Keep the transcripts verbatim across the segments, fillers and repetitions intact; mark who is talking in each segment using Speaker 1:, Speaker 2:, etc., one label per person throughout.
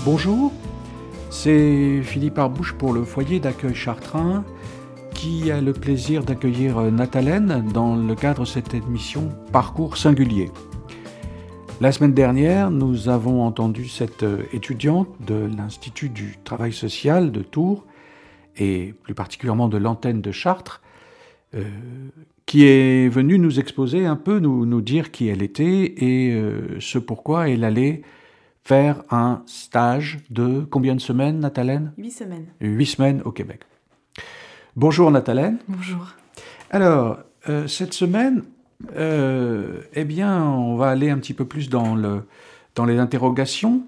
Speaker 1: Bonjour, c'est Philippe Arbouche pour le foyer d'accueil Chartrain qui a le plaisir d'accueillir Nathalène dans le cadre de cette émission Parcours singulier. La semaine dernière, nous avons entendu cette étudiante de l'Institut du travail social de Tours et plus particulièrement de l'antenne de Chartres euh, qui est venue nous exposer un peu, nous, nous dire qui elle était et euh, ce pourquoi elle allait faire un stage de combien de semaines, Nathalène ?
Speaker 2: Huit semaines.
Speaker 1: Huit semaines au Québec. Bonjour Nathalène.
Speaker 2: Bonjour.
Speaker 1: Alors, euh, cette semaine, euh, eh bien, on va aller un petit peu plus dans, le, dans les interrogations.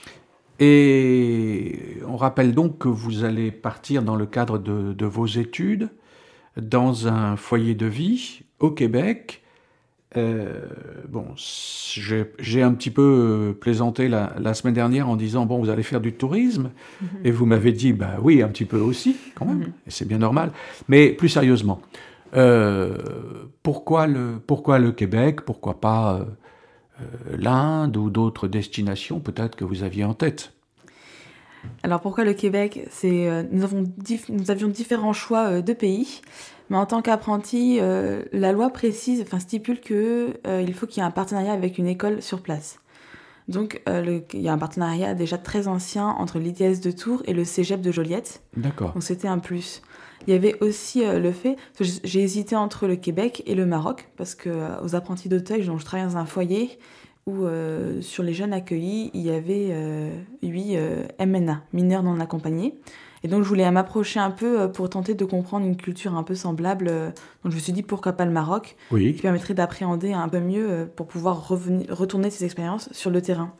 Speaker 1: Et on rappelle donc que vous allez partir dans le cadre de, de vos études dans un foyer de vie au Québec. Euh, bon, j'ai, j'ai un petit peu plaisanté la, la semaine dernière en disant bon, vous allez faire du tourisme, mmh. et vous m'avez dit bah oui, un petit peu aussi, quand même, mmh. et c'est bien normal. Mais plus sérieusement, euh, pourquoi le pourquoi le Québec, pourquoi pas euh, l'Inde ou d'autres destinations peut-être que vous aviez en tête?
Speaker 2: Alors pourquoi le Québec? C'est euh, nous avons dif- nous avions différents choix euh, de pays. Mais en tant qu'apprenti, euh, la loi précise, enfin stipule que euh, il faut qu'il y ait un partenariat avec une école sur place. Donc euh, le, il y a un partenariat déjà très ancien entre l'I T S de Tours et le Cégep de Joliette.
Speaker 1: D'accord.
Speaker 2: Donc c'était un plus. Il y avait aussi euh, le fait que j'ai hésité entre le Québec et le Maroc parce que euh, aux apprentis d'Auteuil, dont je travaille dans un foyer où euh, sur les jeunes accueillis, il y avait euh, huit euh, M N A, mineurs non accompagnés. Et donc, je voulais m'approcher un peu pour tenter de comprendre une culture un peu semblable. Donc, je me suis dit, pourquoi pas le Maroc,
Speaker 1: oui.
Speaker 2: qui permettrait d'appréhender un peu mieux pour pouvoir revenir, retourner ces expériences sur le terrain.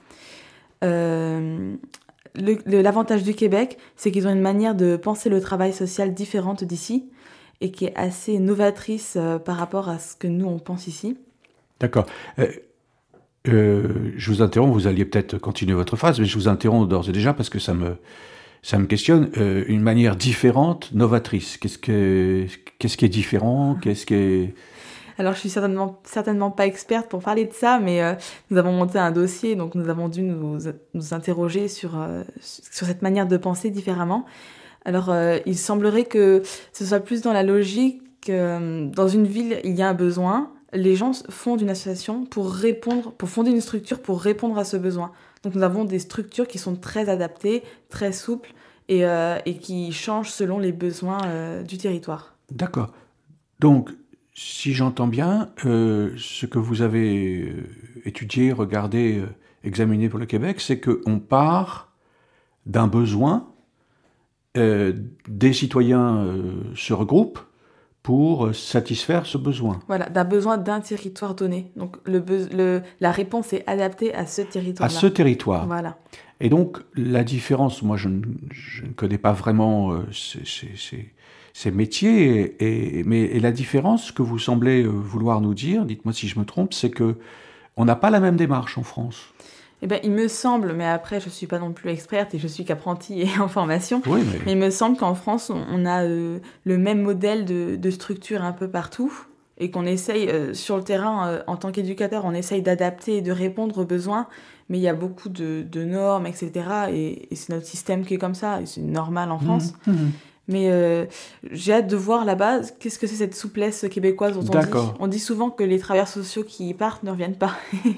Speaker 2: Euh, le, le, l'avantage du Québec, c'est qu'ils ont une manière de penser le travail social différente d'ici et qui est assez novatrice par rapport à ce que nous, on pense ici.
Speaker 1: D'accord. Euh, euh, je vous interromps, vous alliez peut-être continuer votre phrase, mais je vous interromps d'ores et déjà parce que ça me... Ça me questionne, euh, une manière différente, novatrice. Qu'est-ce que, qu'est-ce qui est différent? Qu'est-ce qui est...
Speaker 2: Alors, je suis certainement, certainement pas experte pour parler de ça, mais euh, nous avons monté un dossier, donc nous avons dû nous, nous interroger sur, euh, sur cette manière de penser différemment. Alors, euh, il semblerait que ce soit plus dans la logique que euh, dans une ville, il y a un besoin, les gens fondent une association pour répondre, pour fonder une structure pour répondre à ce besoin. Donc nous avons des structures qui sont très adaptées, très souples et, euh, et qui changent selon les besoins euh, du territoire.
Speaker 1: D'accord. Donc, si j'entends bien, euh, ce que vous avez euh, étudié, regardé, euh, examiné pour le Québec, c'est qu'on part d'un besoin, euh, des citoyens euh, se regroupent pour satisfaire ce besoin.
Speaker 2: Voilà, d'un besoin d'un territoire donné. Donc le, be- le, la réponse est adaptée à ce territoire-là.
Speaker 1: À ce territoire.
Speaker 2: Voilà.
Speaker 1: Et donc, la différence, moi je ne, je ne connais pas vraiment euh, ces, ces, ces, ces métiers, et, et, mais et la différence que vous semblez vouloir nous dire, dites-moi si je me trompe, c'est que on n'a pas la même démarche en France.
Speaker 2: Eh ben, il me semble, mais après je ne suis pas non plus experte et je suis qu'apprentie et en formation,
Speaker 1: oui, mais...
Speaker 2: mais il me semble qu'en France on, on a euh, le même modèle de, de structure un peu partout et qu'on essaye euh, sur le terrain, euh, en tant qu'éducateur, on essaye d'adapter et de répondre aux besoins, mais il y a beaucoup de, de normes, et cetera. Et, et c'est notre système qui est comme ça, et c'est normal en France. Mmh, mmh. Mais euh, j'ai hâte de voir là-bas qu'est-ce que c'est cette souplesse québécoise dont on
Speaker 1: D'accord.
Speaker 2: dit. On dit souvent que les travailleurs sociaux qui partent ne reviennent pas.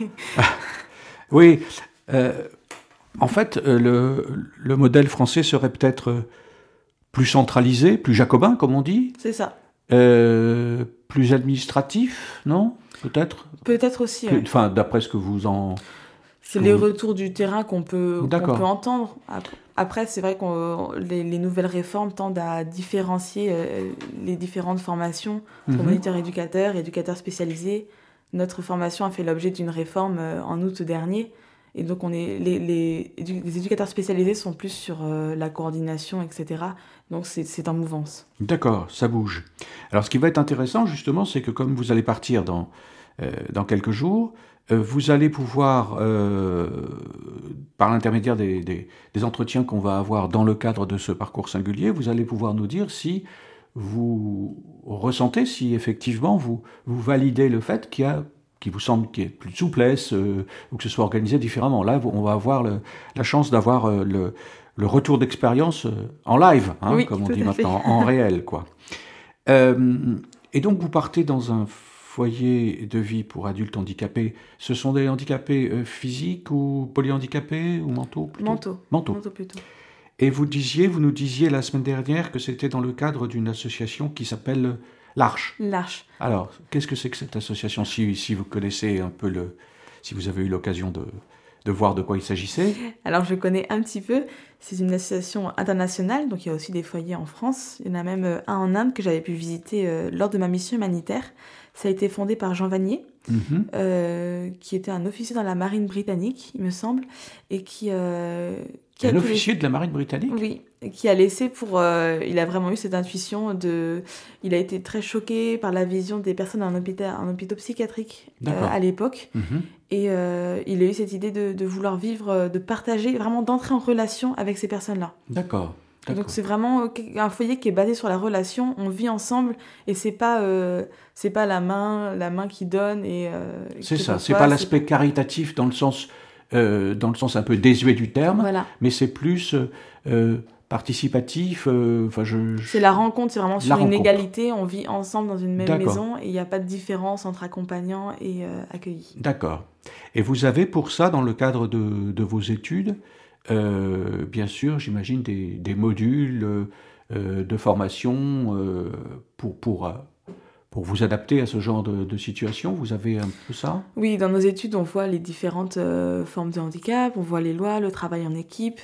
Speaker 1: Oui, euh, en fait, euh, le, le modèle français serait peut-être plus centralisé, plus jacobin, comme on dit.
Speaker 2: C'est ça.
Speaker 1: Euh, plus administratif, non? Peut-être.
Speaker 2: Peut-être aussi.
Speaker 1: Plus,
Speaker 2: ouais.
Speaker 1: Enfin, d'après ce que vous en.
Speaker 2: C'est les vous... retours du terrain qu'on peut, qu'on peut entendre. Après, c'est vrai que les, les nouvelles réformes tendent à différencier euh, les différentes formations entre mm-hmm. moniteurs éducateurs et éducateurs spécialisés. Notre formation a fait l'objet d'une réforme euh, en août dernier. Et donc, on est, les, les, les éducateurs spécialisés sont plus sur euh, la coordination, et cetera. Donc, c'est, c'est en mouvance.
Speaker 1: D'accord, ça bouge. Alors, ce qui va être intéressant, justement, c'est que comme vous allez partir dans, euh, dans quelques jours, euh, vous allez pouvoir, euh, par l'intermédiaire des, des, des entretiens qu'on va avoir dans le cadre de ce parcours singulier, vous allez pouvoir nous dire si vous ressentez, si effectivement vous, vous validez le fait qu'il y a qui vous semble qu'il y ait plus de souplesse euh, ou que ce soit organisé différemment. Là, on va avoir le, la chance d'avoir euh, le, le retour d'expérience euh, en live, hein,
Speaker 2: oui,
Speaker 1: comme on
Speaker 2: tout
Speaker 1: dit
Speaker 2: à
Speaker 1: maintenant,
Speaker 2: fait.
Speaker 1: en réel, quoi. Euh, et donc, vous partez dans un foyer de vie pour adultes handicapés. Ce sont des handicapés euh, physiques ou polyhandicapés ou mentaux plutôt
Speaker 2: Manteau.
Speaker 1: Mentaux.
Speaker 2: Manteau plutôt.
Speaker 1: Et vous disiez, vous nous disiez la semaine dernière que c'était dans le cadre d'une association qui s'appelle l'Arche.
Speaker 2: L'Arche.
Speaker 1: Alors, qu'est-ce que c'est que cette association, si, si vous connaissez un peu le... si vous avez eu l'occasion de, de voir de quoi il s'agissait?
Speaker 2: Alors, je connais un petit peu. C'est une association internationale, donc il y a aussi des foyers en France. Il y en a même un en Inde que j'avais pu visiter euh, lors de ma mission humanitaire. Ça a été fondé par Jean Vanier,
Speaker 1: Mm-hmm.
Speaker 2: euh, qui était un officier dans la marine britannique, il me semble, et qui... Euh, qui a
Speaker 1: Un
Speaker 2: tout
Speaker 1: officier
Speaker 2: laissé...
Speaker 1: de la marine britannique?
Speaker 2: Oui, qui a laissé pour... Euh, il a vraiment eu cette intuition de... Il a été très choqué par la vision des personnes en hôpital, en hôpital psychiatrique euh, à l'époque.
Speaker 1: Mm-hmm.
Speaker 2: Et euh, il a eu cette idée de, de vouloir vivre, de partager, vraiment d'entrer en relation avec ces personnes-là.
Speaker 1: D'accord.
Speaker 2: Donc c'est vraiment un foyer qui est basé sur la relation, on vit ensemble et c'est pas euh, c'est pas la main la main qui donne et euh,
Speaker 1: c'est
Speaker 2: qui
Speaker 1: ça,
Speaker 2: reçoit,
Speaker 1: c'est pas l'aspect c'est... caritatif dans le sens euh, dans le sens un peu désuet du terme,
Speaker 2: voilà.
Speaker 1: Mais c'est plus euh, participatif. Euh, enfin je, je...
Speaker 2: C'est la rencontre, c'est vraiment sur
Speaker 1: la
Speaker 2: une
Speaker 1: rencontre.
Speaker 2: égalité, on vit ensemble dans une même
Speaker 1: D'accord.
Speaker 2: maison et il n'y a pas de différence entre accompagnants et euh, accueillis.
Speaker 1: D'accord. Et vous avez pour ça dans le cadre de, de vos études Euh, bien sûr, j'imagine des, des modules euh, de formation euh, pour, pour, euh, pour vous adapter à ce genre de, de situation. Vous avez un peu ça?
Speaker 2: Oui, dans nos études, on voit les différentes euh, formes de handicap, on voit les lois, le travail en équipe,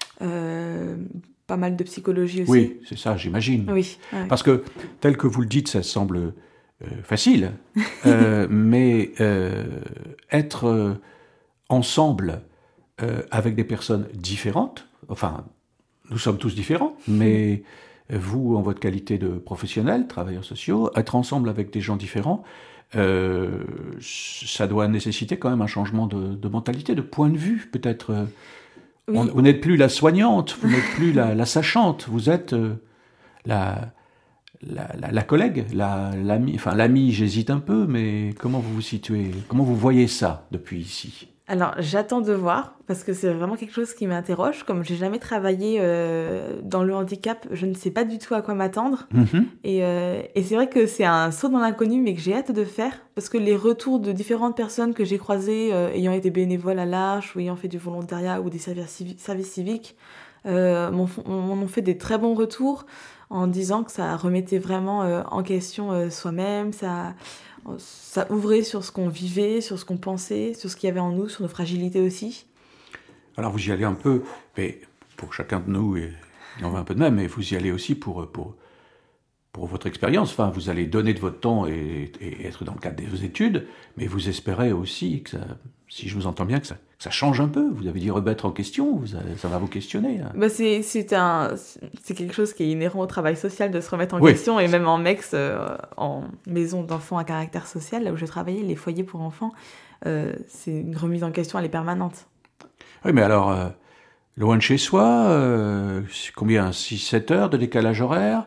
Speaker 2: euh, pas mal de psychologie aussi.
Speaker 1: Oui, c'est ça, j'imagine.
Speaker 2: Oui. Ouais.
Speaker 1: Parce que, tel que vous le dites, ça semble euh, facile, euh, mais euh, être euh, ensemble Euh, avec des personnes différentes, enfin, nous sommes tous différents, mais vous, en votre qualité de professionnel, travailleurs sociaux, être ensemble avec des gens différents, euh, ça doit nécessiter quand même un changement de, de mentalité, de point de vue, peut-être. Oui. On, vous n'êtes plus la soignante, vous n'êtes plus la, la sachante, vous êtes euh, la, la, la, la collègue, la, l'ami, enfin l'ami, j'hésite un peu, mais comment vous vous situez, comment vous voyez ça depuis ici ?
Speaker 2: Alors, j'attends de voir, parce que c'est vraiment quelque chose qui m'interroge. Comme j'ai jamais travaillé euh, dans le handicap, je ne sais pas du tout à quoi m'attendre.
Speaker 1: Mm-hmm.
Speaker 2: Et, euh, et c'est vrai que c'est un saut dans l'inconnu, mais que j'ai hâte de faire, parce que les retours de différentes personnes que j'ai croisées, euh, ayant été bénévoles à l'Arche, ou ayant fait du volontariat, ou des services, civi- services civiques, euh, m'ont, m'ont fait des très bons retours, en disant que ça remettait vraiment euh, en question euh, soi-même, ça... Ça ouvrait sur ce qu'on vivait, sur ce qu'on pensait, sur ce qu'il y avait en nous, sur nos fragilités aussi.
Speaker 1: Alors vous y allez un peu, mais pour chacun de nous, il en va un peu de même, mais vous y allez aussi pour, pour, pour votre expérience. Enfin, vous allez donner de votre temps et, et être dans le cadre de vos études, mais vous espérez aussi que ça, si je vous entends bien, que ça, que ça change un peu. Vous avez dit remettre en question, vous avez, ça va vous questionner. Hein.
Speaker 2: Bah c'est, c'est, un, c'est quelque chose qui est inhérent au travail social de se remettre en
Speaker 1: oui.
Speaker 2: question, et même en M E X, euh, en maison d'enfants à caractère social, là où je travaillais, les foyers pour enfants, euh, c'est une remise en question, elle est permanente.
Speaker 1: Oui, mais alors, euh, loin de chez soi, euh, combien, six sept heures de décalage horaire,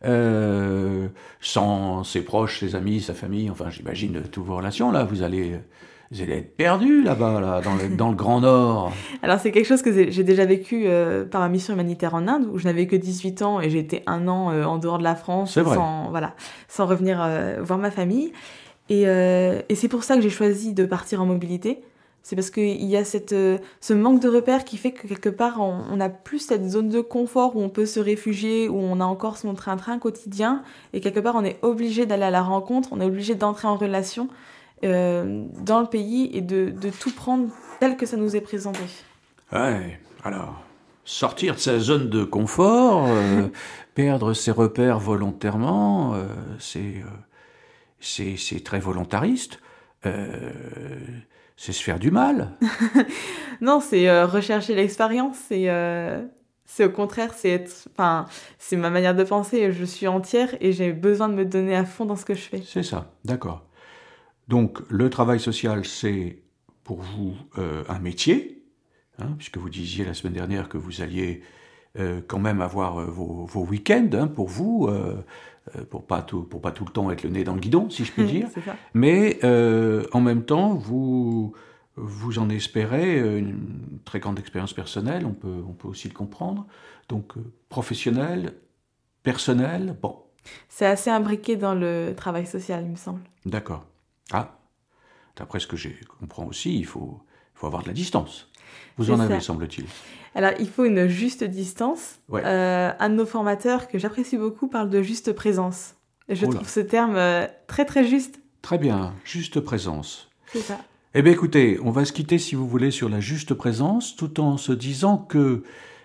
Speaker 1: euh, sans ses proches, ses amis, sa famille, enfin j'imagine toutes vos relations, là, vous allez... Vous allez être perdu là-bas, là, dans, le, dans le Grand Nord.
Speaker 2: Alors c'est quelque chose que j'ai déjà vécu euh, par ma mission humanitaire en Inde, où je n'avais que dix-huit ans et j'ai été un an euh, en dehors de la France, sans, voilà, sans revenir euh, voir ma famille. Et, euh, et c'est pour ça que j'ai choisi de partir en mobilité. C'est parce qu'il y a cette, euh, ce manque de repères qui fait que quelque part, on n'a plus cette zone de confort où on peut se réfugier, où on a encore son train-train quotidien. Et quelque part, on est obligé d'aller à la rencontre, on est obligé d'entrer en relation Euh, dans le pays et de, de tout prendre tel que ça nous est présenté.
Speaker 1: Ouais, alors, sortir de sa zone de confort, euh, perdre ses repères volontairement, euh, c'est, euh, c'est, c'est très volontariste, euh, c'est se faire du mal.
Speaker 2: Non, c'est euh, rechercher l'expérience, c'est, euh, c'est au contraire, c'est, être, enfin, c'est ma manière de penser, je suis entière et j'ai besoin de me donner à fond dans ce que je fais.
Speaker 1: C'est ça, d'accord. Donc, le travail social, c'est pour vous euh, un métier, hein, puisque vous disiez la semaine dernière que vous alliez euh, quand même avoir euh, vos, vos week-ends hein, pour vous, euh, pour pas tout, pour pas tout le temps être le nez dans le guidon, si je puis dire.
Speaker 2: C'est ça.
Speaker 1: Mais euh, en même temps, vous, vous en espérez une très grande expérience personnelle, on peut, on peut aussi le comprendre. Donc euh, professionnel, personnel, bon.
Speaker 2: C'est assez imbriqué dans le travail social, il me semble.
Speaker 1: D'accord. Ah, d'après ce que je comprends aussi, il faut, il faut avoir de la distance. Vous en
Speaker 2: C'est
Speaker 1: avez,
Speaker 2: ça.
Speaker 1: semble-t-il.
Speaker 2: Alors, il faut une juste distance.
Speaker 1: Ouais.
Speaker 2: Euh, un de nos formateurs, que j'apprécie beaucoup, parle de juste présence. Et je
Speaker 1: Oh là.
Speaker 2: trouve ce terme euh, très, très juste.
Speaker 1: Très bien, juste présence.
Speaker 2: C'est ça.
Speaker 1: Eh bien écoutez, on va se quitter si vous voulez sur la juste présence, tout en se disant que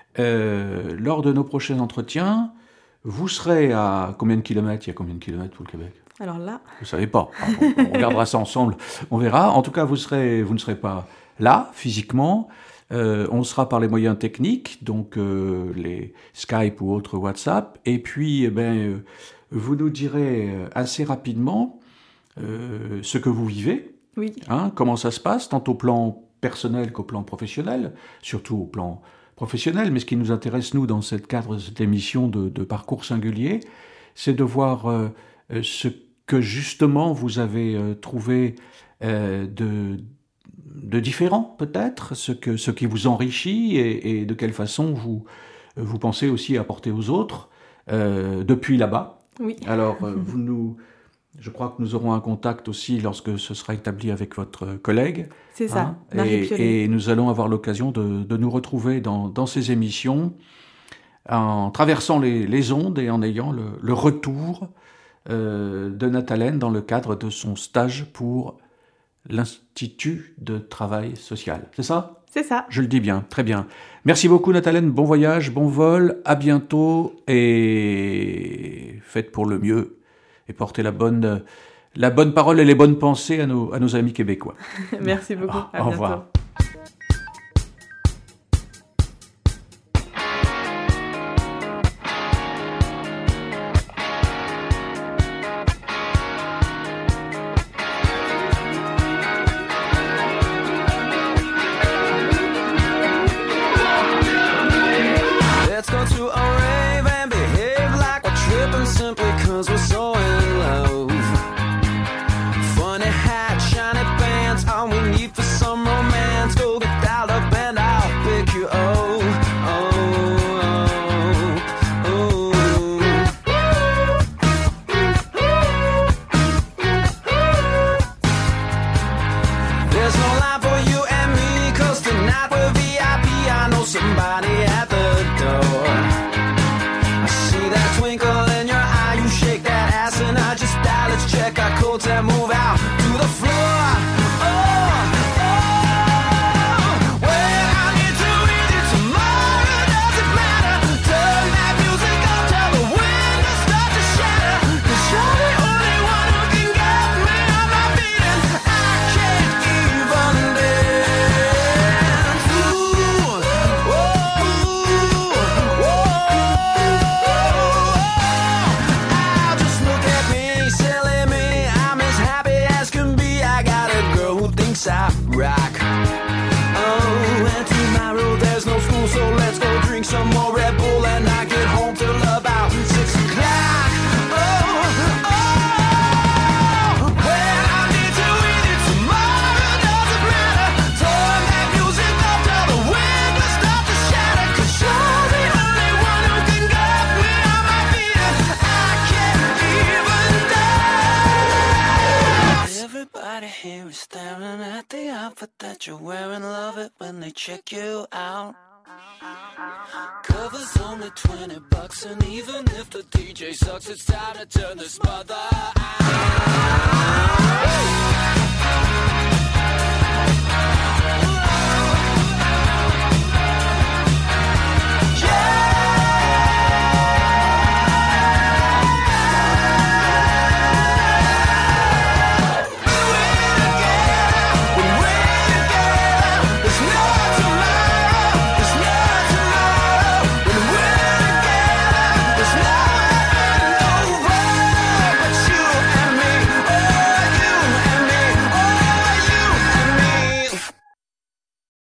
Speaker 1: euh, lors de nos prochains entretiens, vous serez à combien de kilomètres? Il y a combien de kilomètres pour le Québec?
Speaker 2: Alors là,
Speaker 1: Vous savez pas. Ah, bon, on regardera ça ensemble, on verra. En tout cas, vous serez, vous ne serez pas là physiquement. Euh, on sera par les moyens techniques, donc euh, les Skype ou autres WhatsApp. Et puis, eh ben, euh, vous nous direz assez rapidement euh, ce que vous vivez.
Speaker 2: oui.
Speaker 1: Hein, comment ça se passe, tant au plan personnel qu'au plan professionnel, surtout au plan professionnel. Mais ce qui nous intéresse, nous, dans cette cadre de cette émission de, de parcours singulier, c'est de voir euh, ce que justement vous avez euh, trouvé euh, de, de différent, peut-être, ce, que, ce qui vous enrichit et, et de quelle façon vous, vous pensez aussi apporter aux autres euh, depuis là-bas.
Speaker 2: Oui.
Speaker 1: Alors, euh, vous nous... Je crois que nous aurons un contact aussi lorsque ce sera établi avec votre collègue.
Speaker 2: C'est ça,
Speaker 1: hein,
Speaker 2: Marie
Speaker 1: et,
Speaker 2: Piolet.
Speaker 1: et nous allons avoir l'occasion de, de nous retrouver dans, dans ces émissions en traversant les, les ondes et en ayant le, le retour euh, de Nathalène dans le cadre de son stage pour l'Institut de travail social. C'est ça ?
Speaker 2: C'est ça.
Speaker 1: Je le dis bien, très bien. Merci beaucoup Nathalène, bon voyage, bon vol, à bientôt et faites pour le mieux. Et porter la bonne, la bonne parole et les bonnes pensées à nos, à nos amis québécois.
Speaker 2: Merci beaucoup. À
Speaker 1: Au
Speaker 2: bientôt.
Speaker 1: revoir.
Speaker 3: Let's go to a rave and behave like we're tripping simply cause we're so in love. Funny hat, shiny pants, all we need for some romance. Go get dialed up and I'll pick you up. Oh, oh, oh. There's no line for you and me, cause tonight we're V I P. I know somebody at the door. I see that twinkle in your eye, you shake that ass and I just die. Let's check our coats and move out to the floor. Oh, oh, well, I need to read you tomorrow, doesn't matter. Turn that music up, tell the wind to start to shatter. Cause you're the only one who can get me on my feet and I can't even dance. Ooh, oh, oh, just look at me, silly me. I'm as happy as can be. I got a girl who thinks I rock. Oh, and tomorrow there's no school, so let's go drink some more Red Bull and not get home till about six o'clock. Oh, oh, well, I need to read it tomorrow, doesn't matter. Turn that music up, tell the wind to start to shatter. Cause you're the only one who can get me on my feet and I can't even dance. Everybody here is staring at the outfit that you're wearing. Love it when they check you out. Cover's only twenty bucks, and even if the D J sucks, it's time to turn this mother out.